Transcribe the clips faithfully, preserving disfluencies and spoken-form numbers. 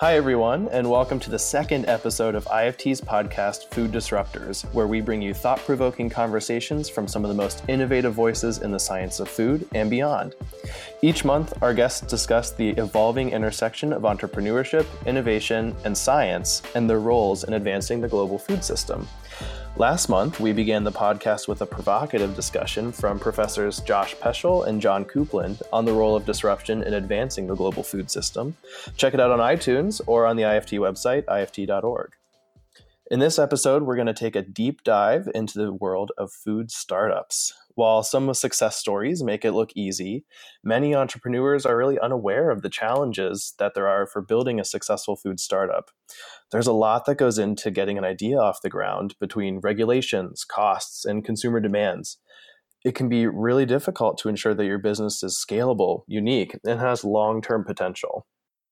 Hi, everyone, and welcome to the second episode of I F T's podcast, Food Disruptors, where we bring you thought-provoking conversations from some of the most innovative voices in the science of food and beyond. Each month, our guests discuss the evolving intersection of entrepreneurship, innovation, and science, and their roles in advancing the global food system. Last month, we began the podcast with a provocative discussion from Professors Josh Peschel and John Coupland on the role of disruption in advancing the global food system. Check it out on iTunes or on the I F T website, I F T dot org. In this episode, we're going to take a deep dive into the world of food startups. While some success stories make it look easy, many entrepreneurs are really unaware of the challenges that there are for building a successful food startup. There's a lot that goes into getting an idea off the ground between regulations, costs, and consumer demands. It can be really difficult to ensure that your business is scalable, unique, and has long-term potential.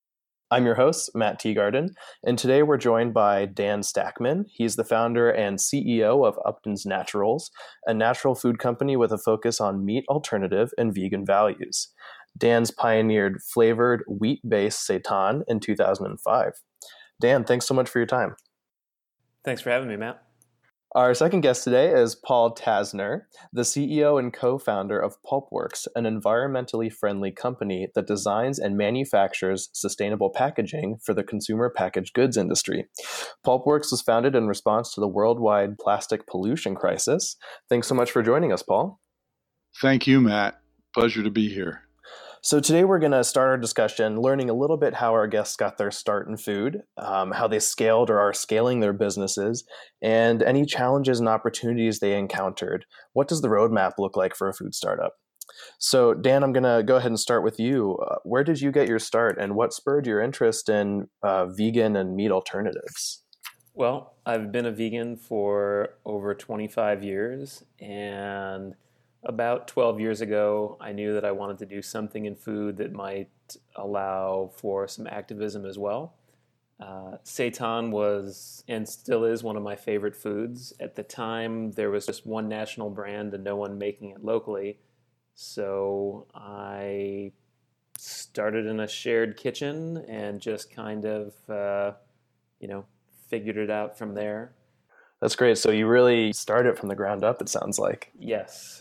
I'm your host, Matt Teagarden, and today we're joined by Dan Stackman. He's the founder and C E O of Upton's Naturals, a natural food company with a focus on meat alternative and vegan values. Dan's pioneered flavored wheat-based seitan in two thousand five. Dan, thanks so much for your time. Thanks for having me, Matt. Our second guest today is Paul Tasner, the C E O and co-founder of Pulpworks, an environmentally friendly company that designs and manufactures sustainable packaging for the consumer packaged goods industry. Pulpworks was founded in response to the worldwide plastic pollution crisis. Thanks so much for joining us, Paul. Thank you, Matt. Pleasure to be here. So today we're going to start our discussion learning a little bit how our guests got their start in food, um, how they scaled or are scaling their businesses, and any challenges and opportunities they encountered. What does the roadmap look like for a food startup? So Dan, I'm going to go ahead and start with you. Uh, where did you get your start and what spurred your interest in uh, vegan and meat alternatives? Well, I've been a vegan for over twenty-five years, and about twelve years ago, I knew that I wanted to do something in food that might allow for some activism as well. Uh, seitan was and still is one of my favorite foods. At the time, there was just one national brand and no one making it locally. So I started in a shared kitchen and just kind of, uh, you know, figured it out from there. That's great. So you really started from the ground up, it sounds like. Yes.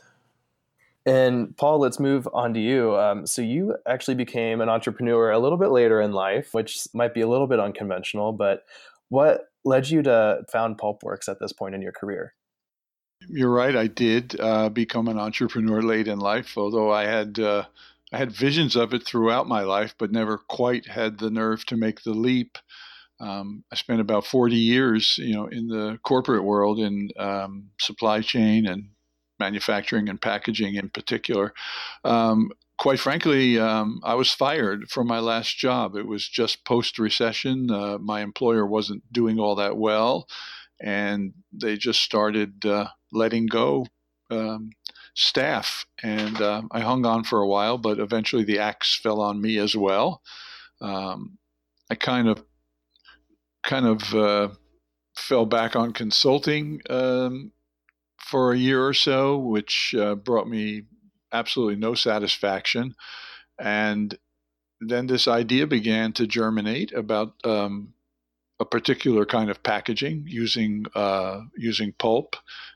And Paul, let's move on to you. Um, so you actually became an entrepreneur a little bit later in life, which might be a little bit unconventional, but what led you to found Pulpworks at this point in your career? You're right. I did uh, become an entrepreneur late in life, although I had uh, I had visions of it throughout my life, but never quite had the nerve to make the leap. Um, I spent about forty years, you know, in the corporate world in um, supply chain and manufacturing and packaging in particular. Um, quite frankly, um, I was fired from my last job. It was just post-recession. Uh, my employer wasn't doing all that well, and they just started uh, letting go um, staff. And uh, I hung on for a while, but eventually the axe fell on me as well. Um, I kind of, kind of uh, fell back on consulting um, for a year or so, which uh, brought me absolutely no satisfaction. And then this idea began to germinate about um, a particular kind of packaging using uh, using pulp,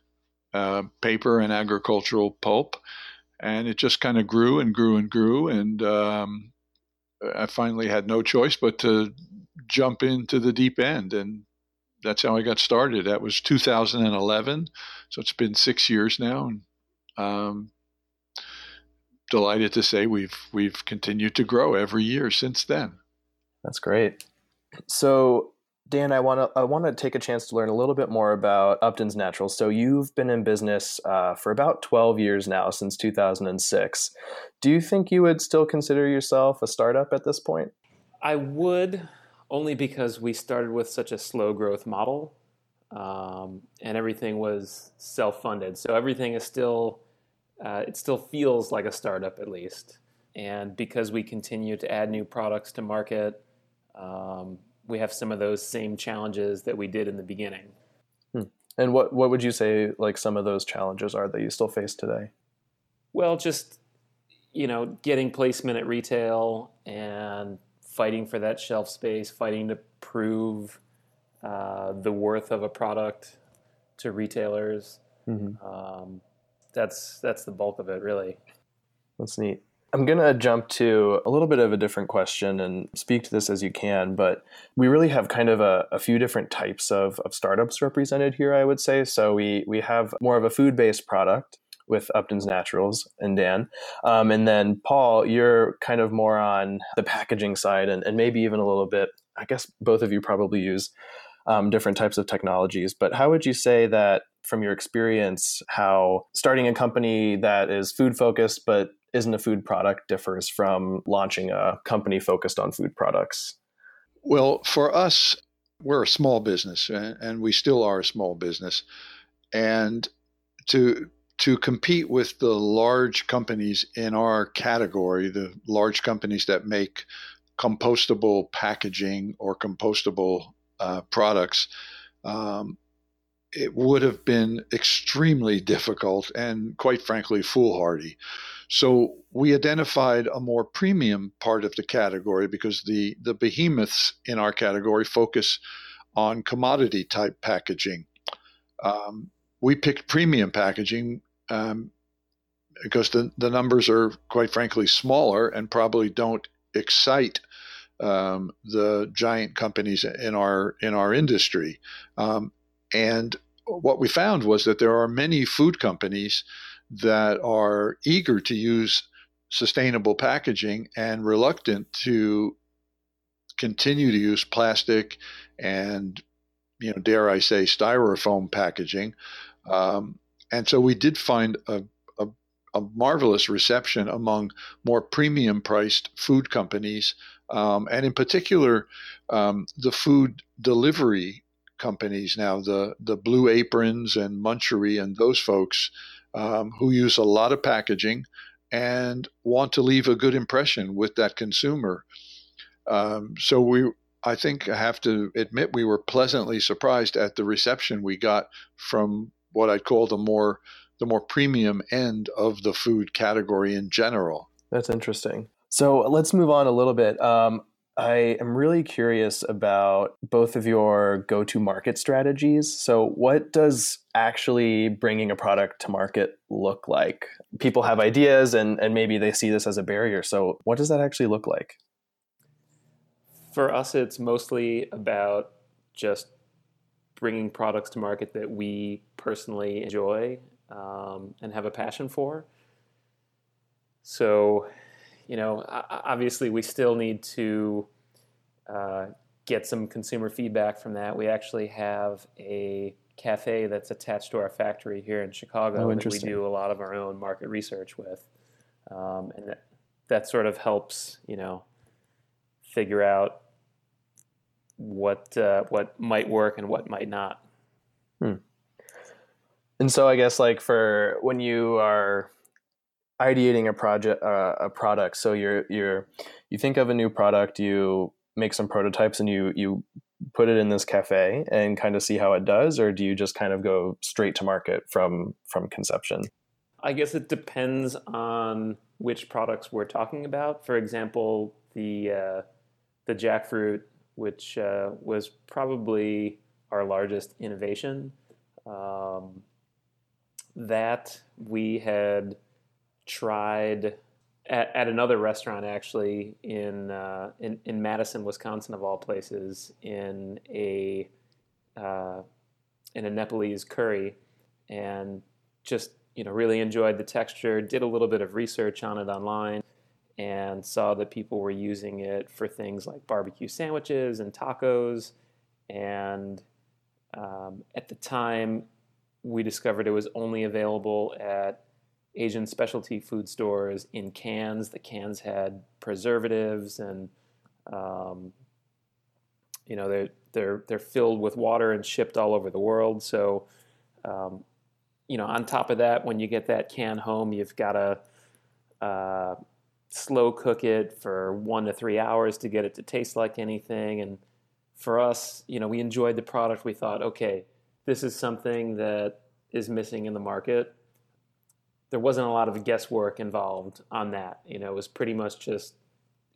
uh, paper and agricultural pulp. And it just kind of grew and grew and grew. And um, I finally had no choice but to jump into the deep end. And that's how I got started. That was two thousand eleven. So it's been six years now. And um, delighted to say we've we've continued to grow every year since then. That's great. So Dan, I want to I want to take a chance to learn a little bit more about Upton's Naturals. So you've been in business uh, for about twelve years now, since two thousand six. Do you think you would still consider yourself a startup at this point? I would, only because we started with such a slow growth model, um, and everything was self-funded. So everything is still, uh, it still feels like a startup at least. And because we continue to add new products to market, um, we have some of those same challenges that we did in the beginning. Hmm. And what, what would you say like some of those challenges are that you still face today? Well, just, you know, getting placement at retail and fighting for that shelf space, fighting to prove uh, the worth of a product to retailers. Mm-hmm. Um, that's that's the bulk of it, really. That's neat. I'm going to jump to a little bit of a different question and speak to this as you can, but we really have kind of a, a few different types of, of startups represented here, I would say. So we we have more of a food-based product with Upton's Naturals and Dan. Um, and then Paul, you're kind of more on the packaging side and, and maybe even a little bit, I guess both of you probably use um, different types of technologies, but how would you say that from your experience, how starting a company that is food focused but isn't a food product differs from launching a company focused on food products? Well, for us, we're a small business, and we still are a small business. And to to compete with the large companies in our category, the large companies that make compostable packaging or compostable uh, products, um, it would have been extremely difficult and, quite frankly, foolhardy. So we identified a more premium part of the category because the, the behemoths in our category focus on commodity type packaging. Um, we picked premium packaging um, because the, the numbers are, quite frankly, smaller and probably don't excite um, the giant companies in our in our industry. Um, and what we found was that there are many food companies that are eager to use sustainable packaging and reluctant to continue to use plastic and, you know, dare I say, styrofoam packaging. Um, and so we did find a, a, a marvelous reception among more premium priced food companies, um, and in particular, um, the food delivery companies now, the, the Blue Aprons and Munchery and those folks um, who use a lot of packaging and want to leave a good impression with that consumer. Um, so we, I think I have to admit, we were pleasantly surprised at the reception we got from what I'd call the more the more premium end of the food category in general. That's interesting. So let's move on a little bit. Um, I am really curious about both of your go-to market strategies. So what does actually bringing a product to market look like? People have ideas and, and maybe they see this as a barrier. So what does that actually look like? For us, it's mostly about just bringing products to market that we personally enjoy um, and have a passion for. So, you know, obviously we still need to uh, get some consumer feedback from that. We actually have a cafe that's attached to our factory here in Chicago oh, that we do a lot of our own market research with. Um, and that, that sort of helps, you know, figure out what uh, what might work and what might not. Hmm. And so I guess like for when you are ideating a project, uh, a product, so you're you're you think of a new product, you make some prototypes, and you you put it in this cafe and kind of see how it does, or do you just kind of go straight to market from from conception? I guess it depends on which products we're talking about. For example, the uh, the jackfruit, which uh, was probably our largest innovation. Um, that we had tried at, at another restaurant, actually, in, uh, in in Madison, Wisconsin, of all places, in a uh, in a Nepalese curry, and just you know really enjoyed the texture. Did a little bit of research on it online, and saw that people were using it for things like barbecue sandwiches and tacos. And um, at the time, we discovered it was only available at Asian specialty food stores in cans. The cans had preservatives, and um, you know they're they're they're filled with water and shipped all over the world. So, um, you know, on top of that, when you get that can home, you've got to uh, slow cook it for one to three hours to get it to taste like anything. And for us, you know, we enjoyed the product. We thought, okay, this is something that is missing in the market. There wasn't a lot of guesswork involved on that. You know, it was pretty much just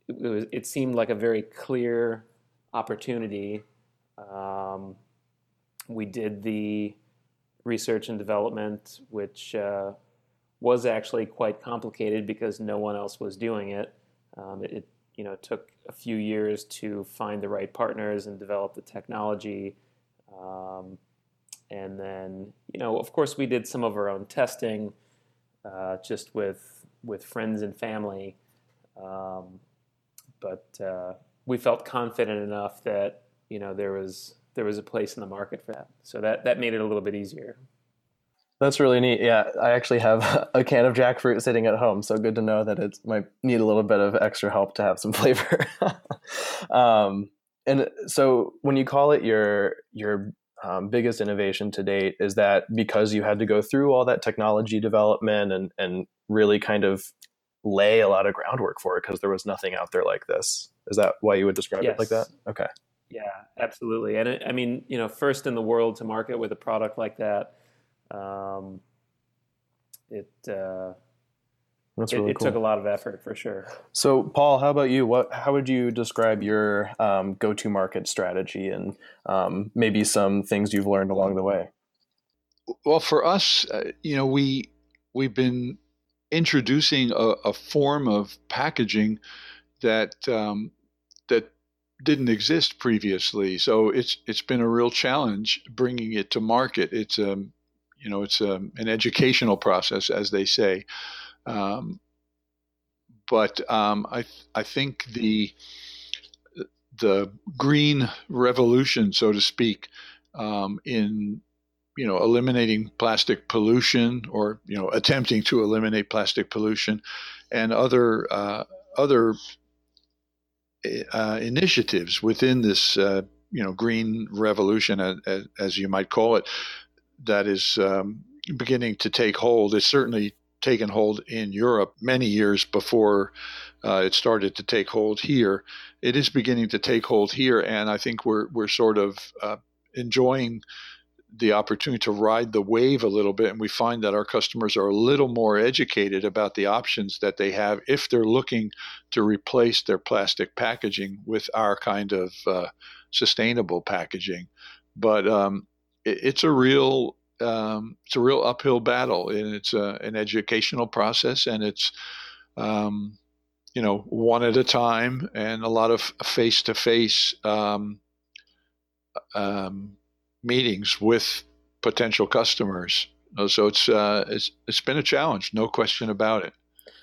it, was, it seemed like a very clear opportunity. Um, we did the research and development, which uh, was actually quite complicated because no one else was doing it. Um, it, you know, took a few years to find the right partners and develop the technology. Um, and then, you know, of course, we did some of our own testing, uh, just with with friends and family. Um, but uh, we felt confident enough that, you know, there was there was a place in the market for that. So that that made it a little bit easier. That's really neat. Yeah, I actually have a can of jackfruit sitting at home, so good to know that it might need a little bit of extra help to have some flavor. um, and so, when you call it your your um, biggest innovation to date, is that because you had to go through all that technology development and and really kind of lay a lot of groundwork for it because there was nothing out there like this? Is that why you would describe Yes. it like that? Okay. Yeah, absolutely. And it, I mean, you know, first in the world to market with a product like that. Um, it uh, That's it, really it cool. took a lot of effort for sure. So, Paul, how about you? What how would you describe your um, go-to market strategy and um, maybe some things you've learned along the way? Well, for us, uh, you know, we we've been introducing a, a form of packaging that um, that didn't exist previously. So it's it's been a real challenge bringing it to market. It's um you know it's um, an educational process, as they say. Um, but um, I I think the the green revolution, so to speak, um, in you know eliminating plastic pollution, or you know attempting to eliminate plastic pollution, and other uh, other uh, initiatives within this uh, you know green revolution, as, as you might call it, that is um, beginning to take hold. It's certainly taken hold in Europe many years before uh, it started to take hold here. It is beginning to take hold here, and I think we're we're sort of uh, enjoying the opportunity to ride the wave a little bit, and we find that our customers are a little more educated about the options that they have if they're looking to replace their plastic packaging with our kind of uh, sustainable packaging. But um, it, it's a real um, it's a real uphill battle, and it's a, an educational process, and it's um, you know one at a time, and a lot of face to face meetings with potential customers. So it's uh, it's it's been a challenge, no question about it.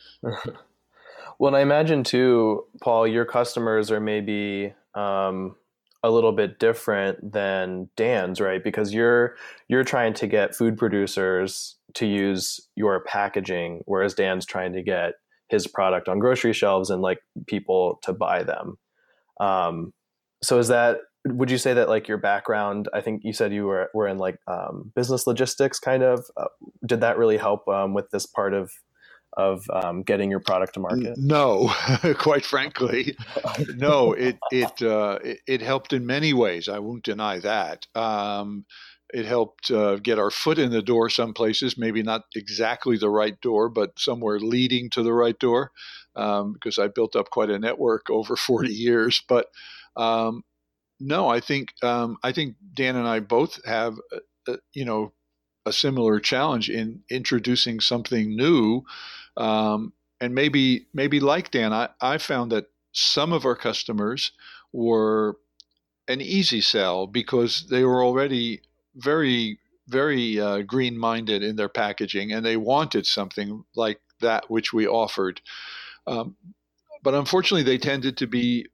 Well, and I imagine too, Paul, your customers are maybe um, a little bit different than Dan's, right? Because you're you're trying to get food producers to use your packaging, whereas Dan's trying to get his product on grocery shelves and like people to buy them. Um, so is that, would you say that like your background, I think you said you were, were in like um, business logistics kind of, uh, did that really help um, with this part of, of um, getting your product to market? No, quite frankly, no, it, it, uh, it, it helped in many ways. I won't deny that. Um, it helped uh, get our foot in the door some places, maybe not exactly the right door, but somewhere leading to the right door, um, because I built up quite a network over forty years. But um, no, I think um, I think Dan and I both have, uh, uh, you know, a similar challenge in introducing something new. Um, and maybe maybe like Dan, I, I found that some of our customers were an easy sell because they were already very, very uh, green-minded in their packaging, and they wanted something like that which we offered. Um, but unfortunately, they tended to be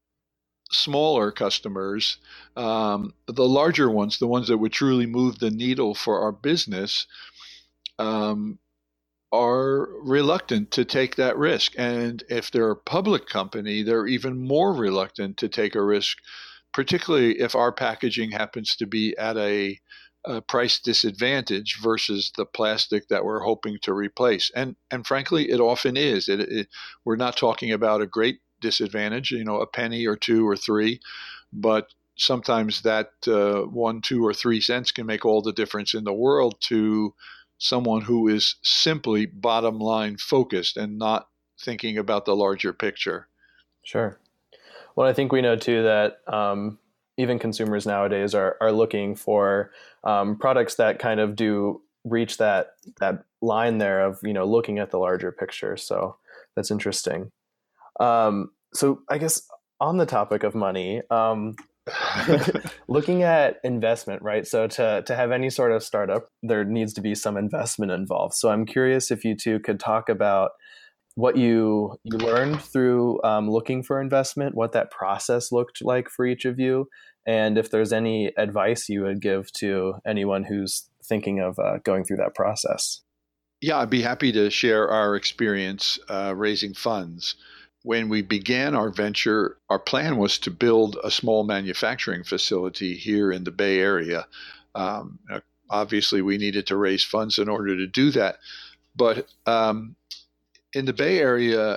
smaller customers. Um, the larger ones, the ones that would truly move the needle for our business, um, are reluctant to take that risk. And if they're a public company, they're even more reluctant to take a risk, particularly if our packaging happens to be at a, a price disadvantage versus the plastic that we're hoping to replace. And and frankly, it often is. It, it, we're not talking about a great disadvantage, you know, a penny or two or three, but sometimes that uh, one, two, or three cents can make all the difference in the world to someone who is simply bottom line focused and not thinking about the larger picture. Sure. Well, I think we know too that um, even consumers nowadays are are looking for um, products that kind of do reach that that line there of, you know, looking at the larger picture. So that's interesting. Um, so I guess on the topic of money, um, looking at investment, right? So to to have any sort of startup, there needs to be some investment involved. So I'm curious if you two could talk about what you you learned through um, looking for investment, what that process looked like for each of you, and if there's any advice you would give to anyone who's thinking of uh, going through that process. Yeah, I'd be happy to share our experience uh, raising funds. When we began our venture, our plan was to build a small manufacturing facility here in the Bay Area. Um, obviously, we needed to raise funds in order to do that. But um, in the Bay Area,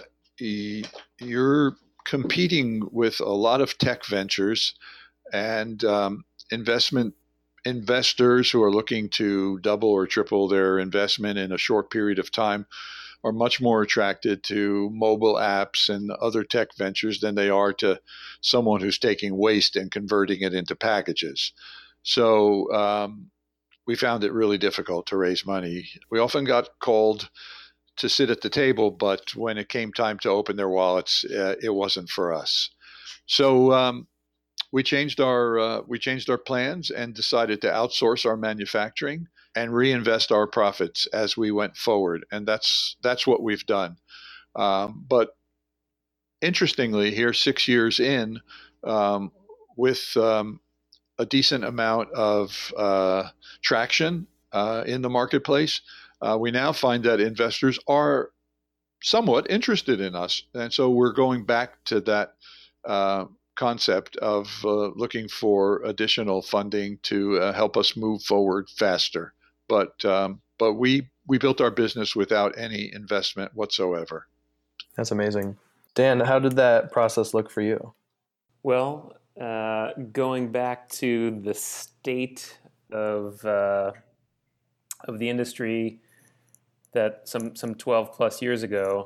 you're competing with a lot of tech ventures and um, investment investors who are looking to double or triple their investment in a short period of time are much more attracted to mobile apps and other tech ventures than they are to someone who's taking waste and converting it into packages. So um, we found it really difficult to raise money. We often got called to sit at the table, but when it came time to open their wallets, uh, it wasn't for us. So um, we changed our uh, we changed our plans and decided to outsource our manufacturing and reinvest our profits as we went forward, and that's that's what we've done. Um, but interestingly, here six years in, um, with um, a decent amount of uh, traction uh, in the marketplace, uh, we now find that investors are somewhat interested in us, and so we're going back to that Uh, concept of uh, looking for additional funding to uh, help us move forward faster. But um, but we we built our business without any investment whatsoever. That's amazing. Dan, how did that process look for you? Well, uh, going back to the state of uh, of the industry that some some twelve plus years ago,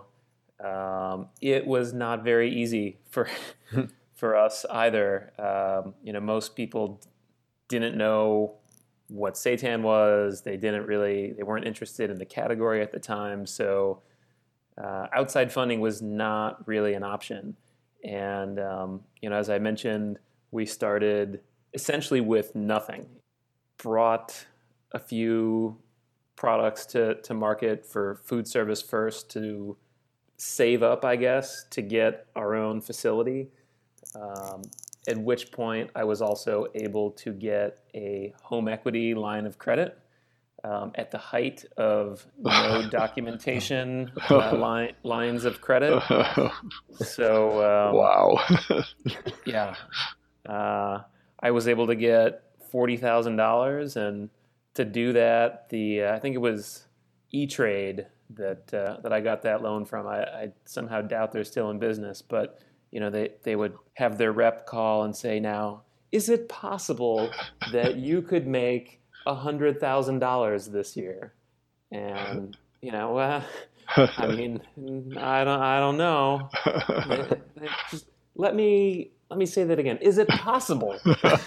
um, it was not very easy for for us either. Um, you know, most people didn't know what seitan was. They didn't really, they weren't interested in the category at the time. So uh, outside funding was not really an option. And, um, you know, as I mentioned, we started essentially with nothing. Brought a few products to, to market for food service first to save up, I guess, to get our own facility. Um, at which point I was also able to get a home equity line of credit um, at the height of no documentation uh, line, lines of credit. So, um, wow. yeah, uh, I was able to get forty thousand dollars, and to do that, the uh, I think it was E-Trade that uh, that I got that loan from. I, I somehow doubt they're still in business, but you know, they, they would have their rep call and say, now, is it possible that you could make one hundred thousand dollars this year? And, you know, uh, I mean, I don't I don't know. Just let me let me say that again. Is it possible?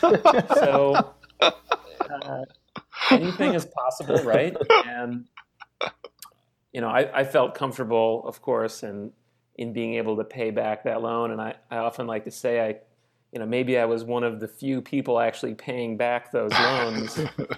So uh, anything is possible, right? And, you know, I, I felt comfortable, of course, and in being able to pay back that loan. And I, I often like to say, I, you know, maybe I was one of the few people actually paying back those loans.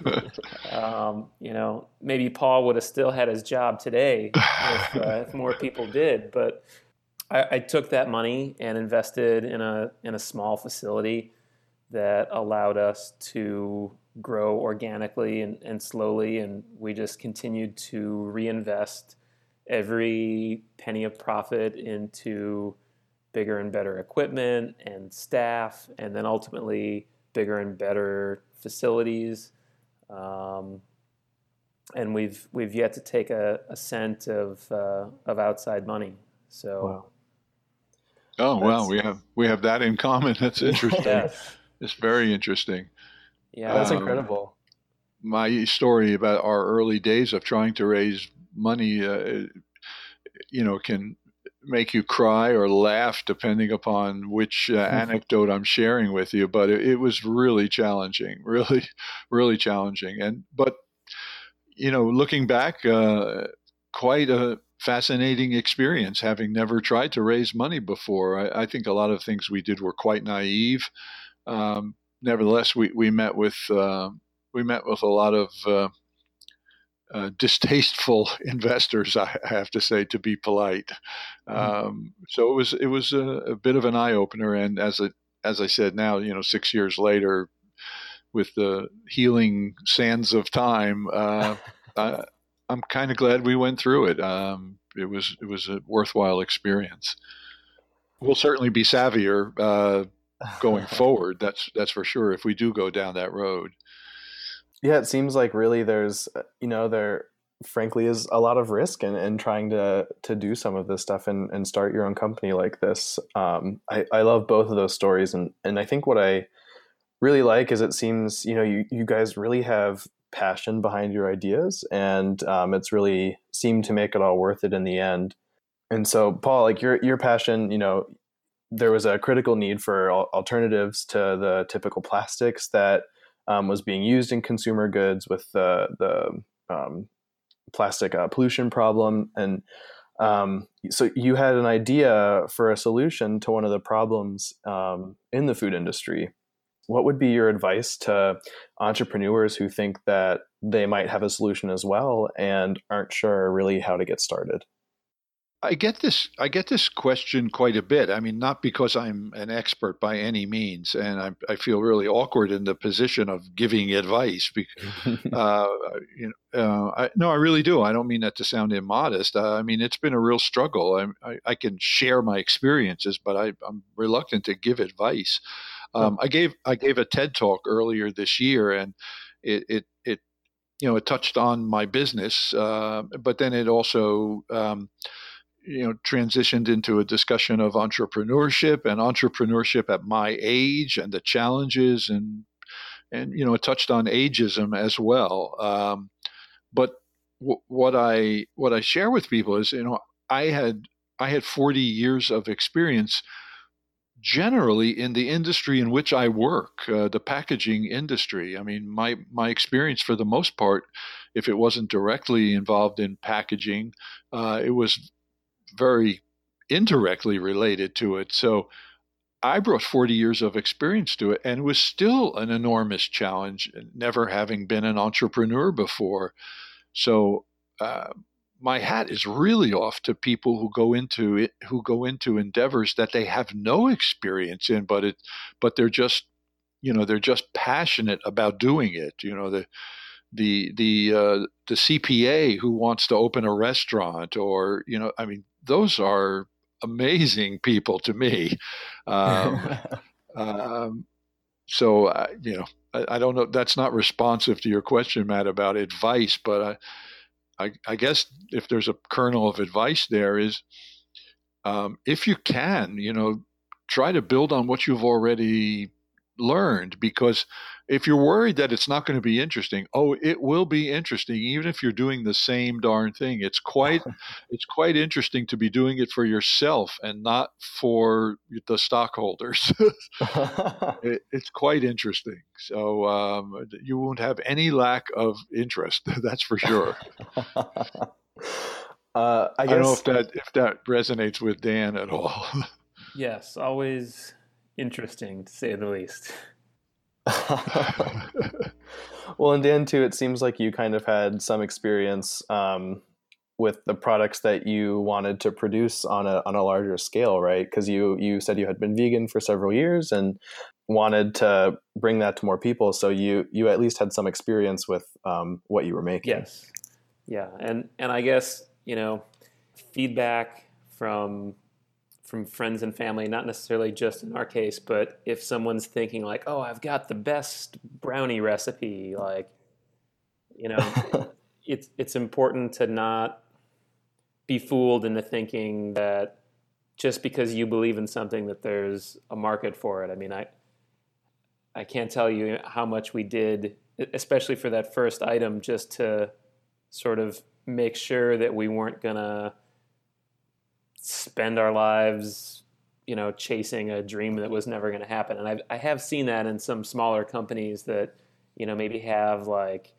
um, you know, maybe Paul would have still had his job today if, uh, if more people did. But I, I took that money and invested in a in a small facility that allowed us to grow organically and, and slowly. And we just continued to reinvest every penny of profit into bigger and better equipment and staff, and then ultimately bigger and better facilities. Um, and we've we've yet to take a, a cent of uh, of outside money. So, wow. Oh wow, we have we have that in common. That's interesting. Yes. It's very interesting. Yeah, that's um, incredible. My story about our early days of trying to raise money, uh, you know, can make you cry or laugh, depending upon which uh, anecdote I'm sharing with you. But it, it was really challenging, really, really challenging. And but you know, looking back, uh, quite a fascinating experience. Having never tried to raise money before, I, I think a lot of things we did were quite naive. Um, nevertheless, we we met with uh, we met with a lot of uh, Uh, distasteful investors, I have to say, to be polite. Um, so it was it was a, a bit of an eye opener. And as a, as I said, now you know, six years later, with the healing sands of time, uh, I, I'm kind of glad we went through it. Um, it was it was a worthwhile experience. We'll certainly be savvier uh, going forward. That's that's for sure. If we do go down that road. Yeah, it seems like really there's, you know, there frankly is a lot of risk in, in trying to to do some of this stuff and, and start your own company like this. Um, I, I love both of those stories. And, and I think what I really like is it seems, you know, you, you guys really have passion behind your ideas, and um, it's really seemed to make it all worth it in the end. And so, Paul, like your your passion, you know, there was a critical need for alternatives to the typical plastics that Um, was being used in consumer goods with the the um, plastic uh, pollution problem, and um, so you had an idea for a solution to one of the problems um, in the food industry. What would be your advice to entrepreneurs who think that they might have a solution as well and aren't sure really how to get started? I get this. I get this question quite a bit. I mean, not because I'm an expert by any means, and I, I feel really awkward in the position of giving advice. uh, you know, uh, I, no, I really do. I don't mean that to sound immodest. Uh, I mean, it's been a real struggle. I, I, I can share my experiences, but I, I'm reluctant to give advice. Um, I gave I gave a TED talk earlier this year, and it it, it you know it touched on my business, uh, but then it also um, you know, transitioned into a discussion of entrepreneurship and entrepreneurship at my age and the challenges, and and you know, it touched on ageism as well. Um, but w- what I what I share with people is, you know, I had I had forty years of experience generally in the industry in which I work, uh, the packaging industry. I mean, my my experience for the most part, if it wasn't directly involved in packaging, uh, it was very indirectly related to it. So I brought forty years of experience to it, and it was still an enormous challenge, never having been an entrepreneur before. So uh, my hat is really off to people who go into it, who go into endeavors that they have no experience in, but it, but they're just, you know, they're just passionate about doing it. You know, the the the uh, the C P A who wants to open a restaurant, or you know, I mean, those are amazing people to me. Um, um, so uh, you know, I, I don't know. That's not responsive to your question, Matt, about advice, but I, I, I guess if there's a kernel of advice there is, um, if you can, you know, try to build on what you've already learned, because if you're worried that it's not going to be interesting, oh, it will be interesting. Even if you're doing the same darn thing, it's quite, it's quite interesting to be doing it for yourself and not for the stockholders. it, it's quite interesting. So um, you won't have any lack of interest. That's for sure. uh, I, guess... I don't know if that if that resonates with Dan at all. Yes, always interesting to say the least. Well, and Dan too, it seems like you kind of had some experience um, with the products that you wanted to produce on a on a larger scale, right? Because you you said you had been vegan for several years and wanted to bring that to more people. So you you at least had some experience with um, what you were making. Yes, yeah, and and I guess, you know, feedback from. from friends and family, not necessarily just in our case, but if someone's thinking like, oh, I've got the best brownie recipe, like, you know, it's it's important to not be fooled into thinking that just because you believe in something that there's a market for it. I mean, I I can't tell you how much we did, especially for that first item, just to sort of make sure that we weren't gonna spend our lives, you know, chasing a dream that was never going to happen. And I've, I have seen that in some smaller companies that, you know, maybe have like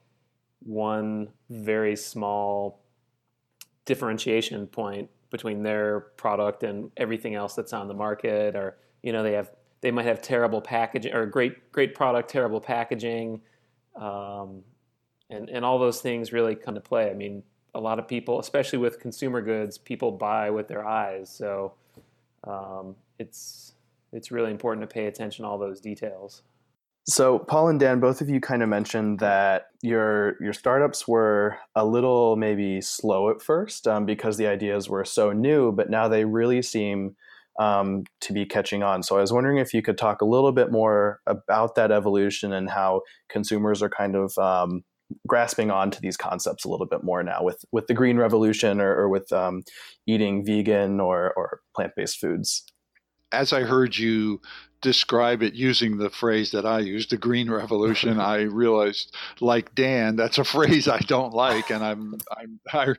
one very small differentiation point between their product and everything else that's on the market, or, you know, they have, they might have terrible packaging or great, great product, terrible packaging. Um, and, and all those things really come to play. I mean, a lot of people, especially with consumer goods, people buy with their eyes. So um, it's, it's really important to pay attention to all those details. So Paul and Dan, both of you kind of mentioned that your your startups were a little maybe slow at first um, because the ideas were so new, but now they really seem um, to be catching on. So I was wondering if you could talk a little bit more about that evolution and how consumers are kind of um, grasping on to these concepts a little bit more now with, with the green revolution or, or with um, eating vegan or, or plant-based foods. As I heard you describe it using the phrase that I used, the green revolution, I realized, like Dan, that's a phrase I don't like, and I'm, I'm I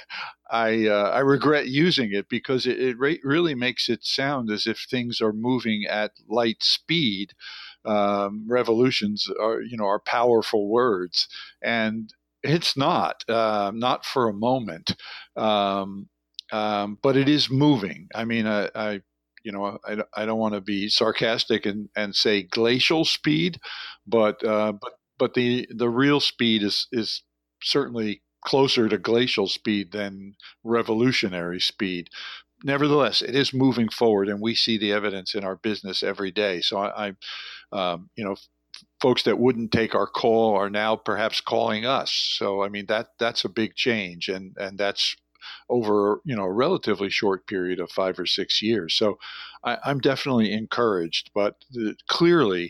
I, uh, I regret using it because it, it re- really makes it sound as if things are moving at light speed. Um, revolutions are, you know, are powerful words, and it's not, uh, not for a moment, um, um, but it is moving. I mean, I. I You know, I, I don't want to be sarcastic and, and say glacial speed, but uh, but but the the real speed is is certainly closer to glacial speed than revolutionary speed. Nevertheless, it is moving forward, and we see the evidence in our business every day. So I, I um, you know, f- folks that wouldn't take our call are now perhaps calling us. So I mean that that's a big change, and and that's over, you know, a relatively short period of five or six years. So I, I'm definitely encouraged, but the, clearly,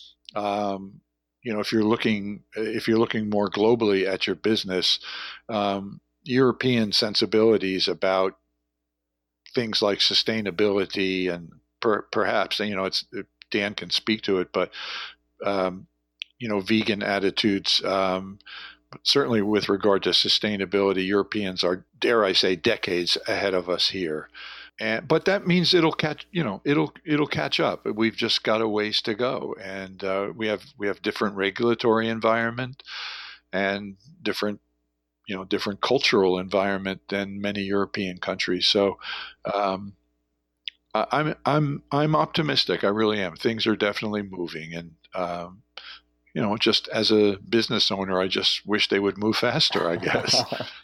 um, you know, if you're looking, if you're looking more globally at your business, um, European sensibilities about things like sustainability and per, perhaps, you know, it's, Dan can speak to it, but, um, you know, vegan attitudes, um, certainly with regard to sustainability, Europeans are, dare I say, decades ahead of us here. And, but that means it'll catch, you know, it'll it'll catch up. We've just got a ways to go, and uh, we have we have different regulatory environment and different, you know, different cultural environment than many European countries. So um, I, I'm I'm I'm optimistic. I really am. Things are definitely moving, and um, you know, just as a business owner, I just wish they would move faster, I guess.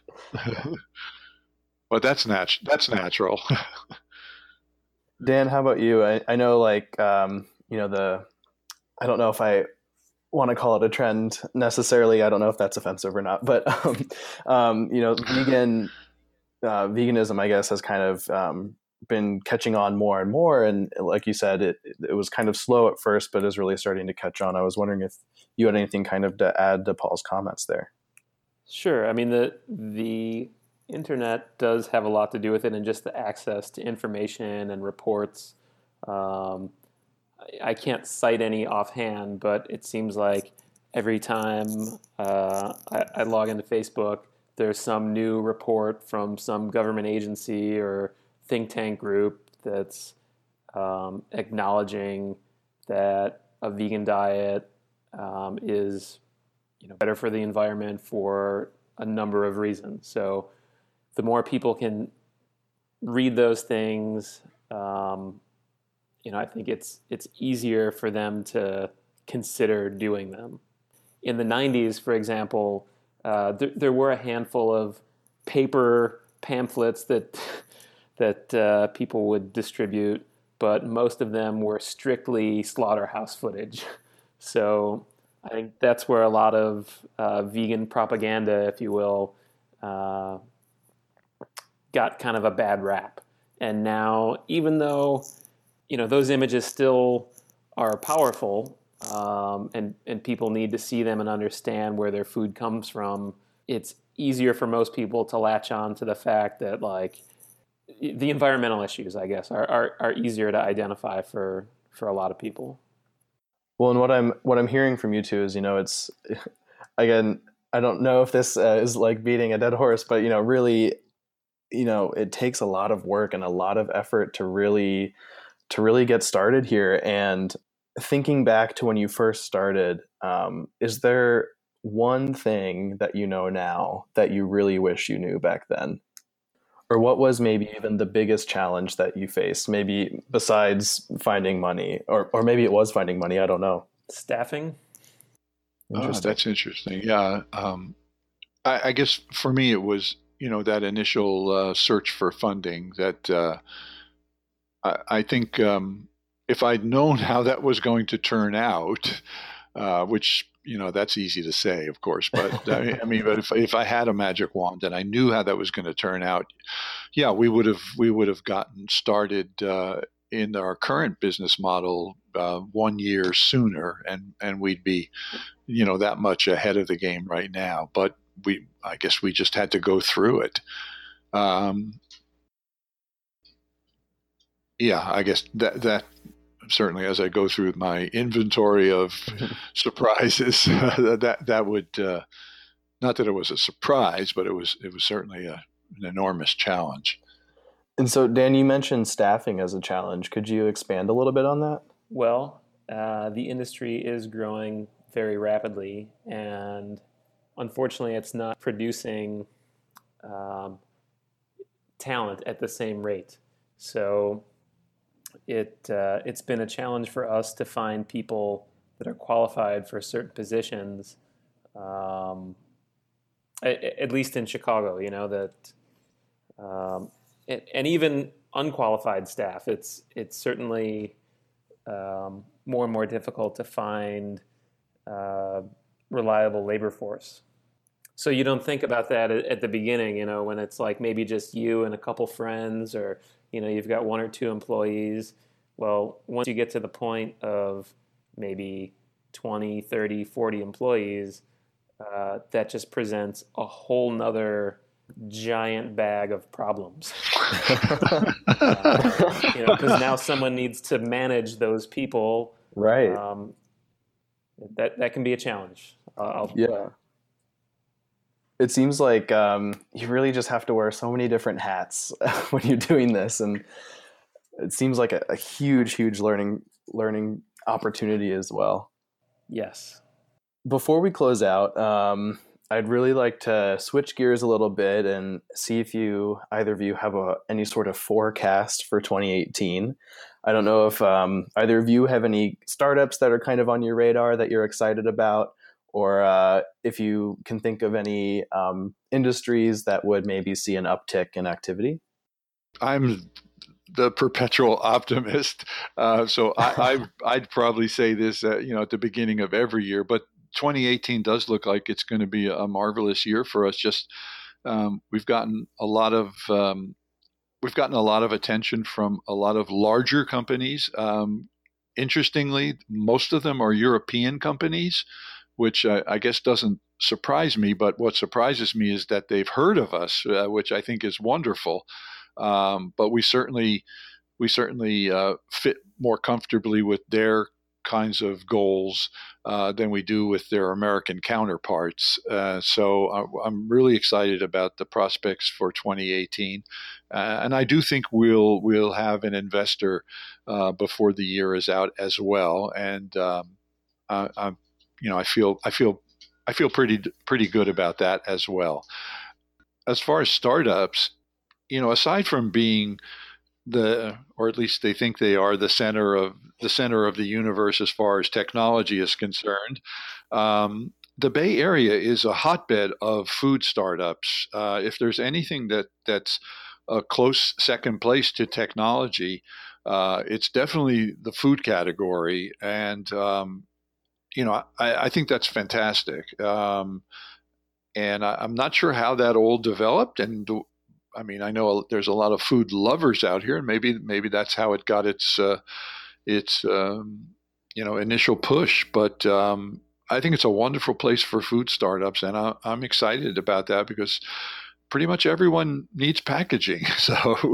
But that's nat- that's natural. Dan, how about you? I, I know like, um, you know, the, I don't know if I want to call it a trend necessarily. I don't know if that's offensive or not, but, um, um, you know, vegan, uh, veganism, I guess, has kind of um, been catching on more and more. And like you said, it, it was kind of slow at first, but is really starting to catch on. I was wondering if you had anything kind of to add to Paul's comments there. Sure. I mean, the the internet does have a lot to do with it, and just the access to information and reports. Um, I, I can't cite any offhand, but it seems like every time uh, I, I log into Facebook, there's some new report from some government agency or think tank group that's um, acknowledging that a vegan diet um, is, you know, better for the environment for a number of reasons. So the more people can read those things, um, you know, I think it's it's easier for them to consider doing them. In the nineties, for example, uh, there, there were a handful of paper pamphlets that that uh, people would distribute, but most of them were strictly slaughterhouse footage. So I think that's where a lot of uh, vegan propaganda, if you will, uh, got kind of a bad rap. And now, even though, you know, those images still are powerful, um, and, and people need to see them and understand where their food comes from, it's easier for most people to latch on to the fact that, like, the environmental issues, I guess, are, are, are easier to identify for, for a lot of people. Well, and what I'm what I'm hearing from you two is, you know, it's, again, I don't know if this uh, is like beating a dead horse, but, you know, really you know, it takes a lot of work and a lot of effort to really, to really get started here. And thinking back to when you first started, um, is there one thing that you know now that you really wish you knew back then? Or what was maybe even the biggest challenge that you faced, maybe besides finding money, or, or maybe it was finding money, I don't know. Staffing. Oh, that's interesting. Yeah. Um, I, I guess for me, it was, you know, that initial uh, search for funding that uh, I, I think um, if I'd known how that was going to turn out, uh, which, you know, that's easy to say, of course, but I mean, I mean, but if, if I had a magic wand and I knew how that was going to turn out, yeah, we would have, we would have gotten started uh, in our current business model uh, one year sooner, and, and we'd be, you know, that much ahead of the game right now. But we, I guess we just had to go through it. Um, yeah, I guess that, that certainly as I go through my inventory of surprises, that, that would, uh, not that it was a surprise, but it was, it was certainly a, an enormous challenge. And so, Dan, you mentioned staffing as a challenge. Could you expand a little bit on that? Well, uh, the industry is growing very rapidly, and unfortunately, it's not producing um, talent at the same rate. So it uh, it's been a challenge for us to find people that are qualified for certain positions, um, at, at least in Chicago. You know that, um, and, and even unqualified staff. It's it's certainly um, more and more difficult to find Uh, reliable labor force. So you don't think about that at, at the beginning, you know, when it's like maybe just you and a couple friends, or, you know, you've got one or two employees. Well, once you get to the point of maybe twenty, thirty, forty employees, uh, that just presents a whole nother giant bag of problems. uh, you know, because now someone needs to manage those people. Right. Um, That that can be a challenge. Uh, I'll, yeah. It seems like um, you really just have to wear so many different hats when you're doing this, and it seems like a, a huge, huge learning learning opportunity as well. Yes. Before we close out, um, I'd really like to switch gears a little bit and see if you, either of you, have a, any sort of forecast for twenty eighteen. I don't know if um, either of you have any startups that are kind of on your radar that you're excited about, or uh, if you can think of any um, industries that would maybe see an uptick in activity. I'm the perpetual optimist, uh, so I, I, I'd probably say this, uh, you know, at the beginning of every year. But twenty eighteen does look like it's going to be a marvelous year for us. Just um, we've gotten a lot of um, We've gotten a lot of attention from a lot of larger companies. Um, interestingly, most of them are European companies, which I, I guess doesn't surprise me. But what surprises me is that they've heard of us, uh, which I think is wonderful. Um, but we certainly, we certainly uh, fit more comfortably with their kinds of goals uh, than we do with their American counterparts. Uh, so I, I'm really excited about the prospects for twenty eighteen, uh, and I do think we'll we'll have an investor uh, before the year is out as well. And um, I, I'm, you know, I feel I feel I feel pretty pretty good about that as well. As far as startups, you know, aside from being the, or at least they think they are, the center of the center of the universe as far as technology is concerned, um, the Bay Area is a hotbed of food startups. Uh, if there's anything that that's a close second place to technology, uh, it's definitely the food category, and um, you know, I, I think that's fantastic. Um, and I, I'm not sure how that all developed, and I mean, I know there's a lot of food lovers out here, and maybe maybe that's how it got its uh, its um, you know initial push. But um, I think it's a wonderful place for food startups, and I, I'm excited about that because pretty much everyone needs packaging. So,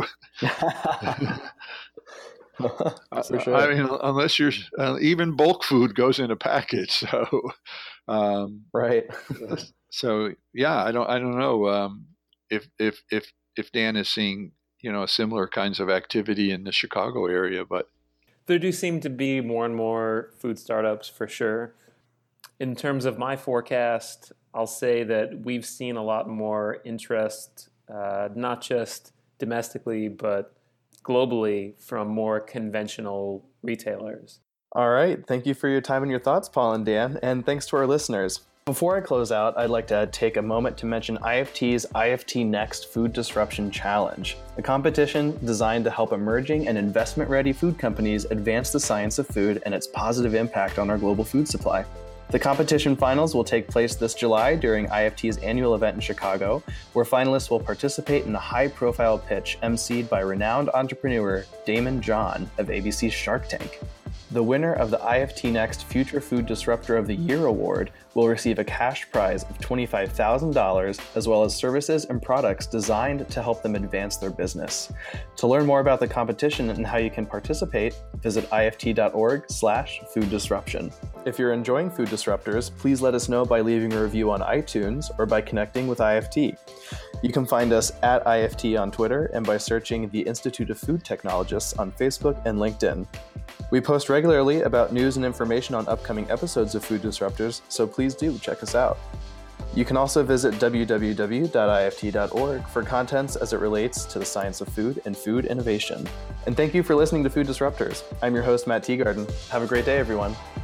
For sure. I mean, unless you're uh, even bulk food goes in a package. So, um, right. so yeah, I don't I don't know um, if if if. if Dan is seeing, you know, similar kinds of activity in the Chicago area, but there do seem to be more and more food startups for sure. In terms of my forecast, I'll say that we've seen a lot more interest, uh, not just domestically, but globally from more conventional retailers. All right. Thank you for your time and your thoughts, Paul and Dan, and thanks to our listeners. Before I close out, I'd like to take a moment to mention I F T's I F T Next Food Disruption Challenge, a competition designed to help emerging and investment-ready food companies advance the science of food and its positive impact on our global food supply. The competition finals will take place this July during I F T's annual event in Chicago, where finalists will participate in a high-profile pitch emceed by renowned entrepreneur Daymond John of A B C's Shark Tank. The winner of the I F T Next Future Food Disruptor of the Year award will receive a cash prize of twenty-five thousand dollars, as well as services and products designed to help them advance their business. To learn more about the competition and how you can participate, visit ift.org slash food disruption. If you're enjoying Food Disruptors, please let us know by leaving a review on iTunes or by connecting with I F T. You can find us at I F T on Twitter and by searching the Institute of Food Technologists on Facebook and LinkedIn. We post regularly about news and information on upcoming episodes of Food Disruptors, so please do check us out. You can also visit w w w dot i f t dot org for contents as it relates to the science of food and food innovation. And thank you for listening to Food Disruptors. I'm your host, Matt Teagarden. Have a great day, everyone.